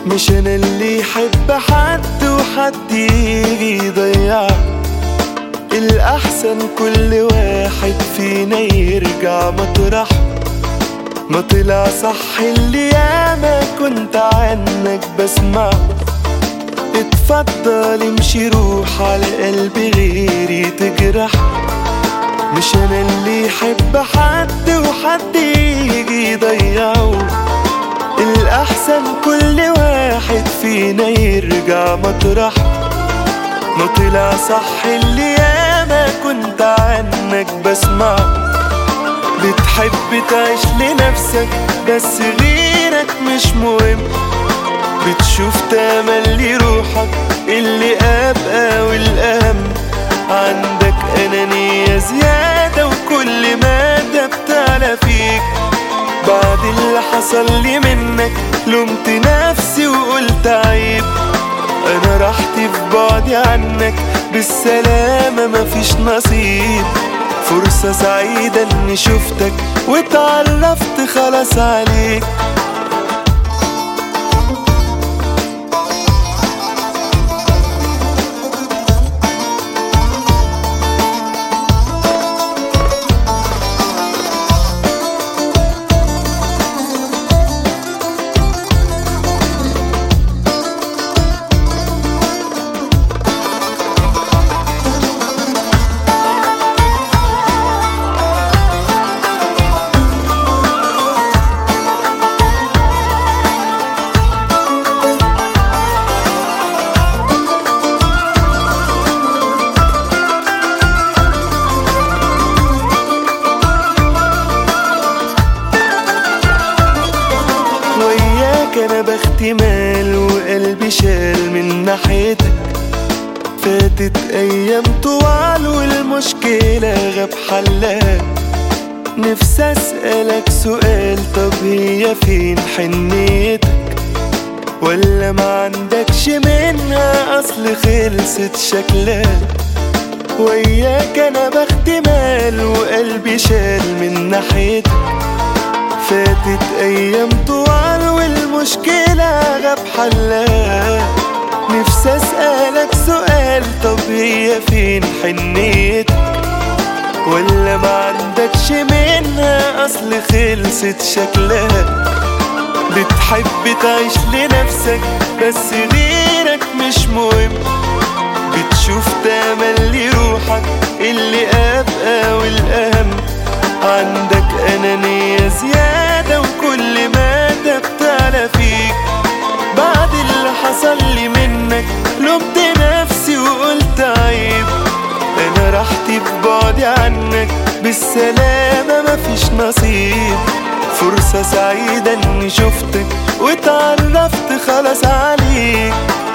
مش انا اللي يحب حد وحد يجي يضيع. الأحسن كل واحد فينا يرجع مطرح ما طلع صح. اللي ياما كنت عنك بسمع. اتفضل امشي روح على قلب غيري تجرح. مش انا اللي يحب حد وحد يجي يضيعه. الأحسن كل واحد فينا يرجع مطرح ما طلع صح. اللي ياما كنت عنك بسمع. بتحب تعيش لنفسك بس غيرك مش مهم. بتشوف تملي روحك اللي أبقى والأهم. عندك أنانية زيادة وكل مادة بتعلى فيك. بعد اللي حصل لي منك لومت نفسي وقلت عيب. أنا راحتي في بعدي عنك بالسلامة مفيش نصيب. فرصة سعيدة إني شفتك واتعرفت خلاص عليك. أنا بختي مال وقلبي شال من ناحيتك. فاتت أيام طوال والمشكلة غاب حلها. نفسي أسألك سؤال، طب هي فين حنيتك؟ ولا ما عندكش منها أصل خلصت شكلها؟ وياك أنا بختي مال وقلبي شال من ناحيتك. فاتت أيام طوال والمشكلة غاب حلها. نفسي أسألك سؤال، طب هي فين حنيتك؟ ولا ما عندكش منها أصل خلصت شكلها؟ بتحب تعيش لنفسك بس غيرك مش مهم. بتشوف تملي روحك اللي أبقى والأهم. عندك أنانية زيادة وكل مادة بتعلى فيك. بعد اللي حصل لي منك لومت نفسي وقلت عيب. أنا راحتي ببعدي عنك بالسلامة مفيش نصيب. فرصة سعيدة إني شفتك واتعرفت خلاص عليك.